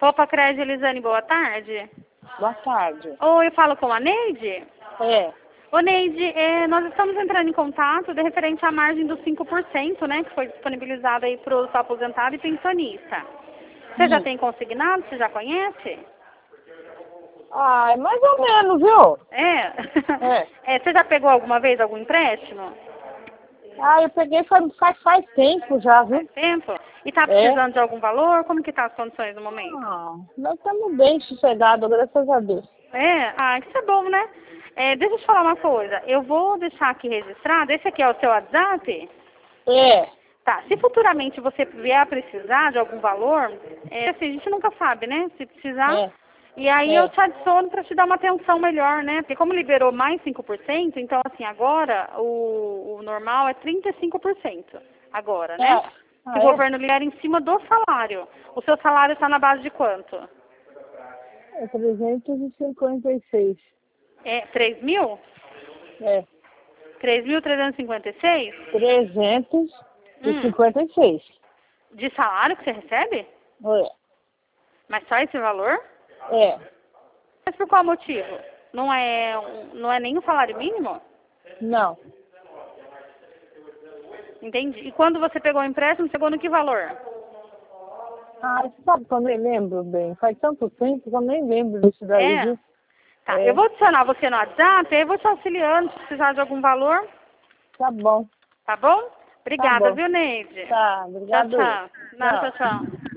Copa Crédito, Elisane, boa tarde. Boa tarde. Oi, eu falo com a Neide? É. Ô, Neide, nós estamos entrando em contato de referente à margem dos 5%, né, que foi disponibilizada aí para o aposentado e pensionista. Você já tem consignado? Você já conhece? Ah, é mais ou menos, viu? É? Você já pegou alguma vez algum empréstimo? Ah, eu peguei faz tempo já, viu? Faz tempo? E tá precisando de algum valor? Como que tá as condições no momento? Ah, nós estamos bem sossegados, graças a Deus. Ah, isso é bom, né? Deixa eu te falar uma coisa. Eu vou deixar aqui registrado. Esse aqui é o seu WhatsApp? É. Tá. Se futuramente você vier a precisar de algum valor, assim, a gente nunca sabe, né? Se precisar. E aí eu te adiciono para te dar uma atenção melhor, né? Porque como liberou mais 5%, então assim, agora o normal é 35%. Agora, né? O governo libera em cima do salário. O seu salário está na base de quanto? É 356. 3 mil? É. 3.356? 356. De salário que você recebe? É. Mas só esse valor? É. Mas por qual motivo? Não é nem um salário mínimo? Não. Entendi. E quando você pegou o empréstimo, chegou no que valor? Ah, sabe que eu nem lembro bem. Faz tanto tempo que eu nem lembro disso daí, viu? Tá, eu vou adicionar você no WhatsApp, aí eu vou te auxiliando se precisar de algum valor. Tá bom. Tá bom? Obrigada, Tá bom. viu, Neide? Tá, obrigado. Tchau, tchau. Não, tchau, tchau.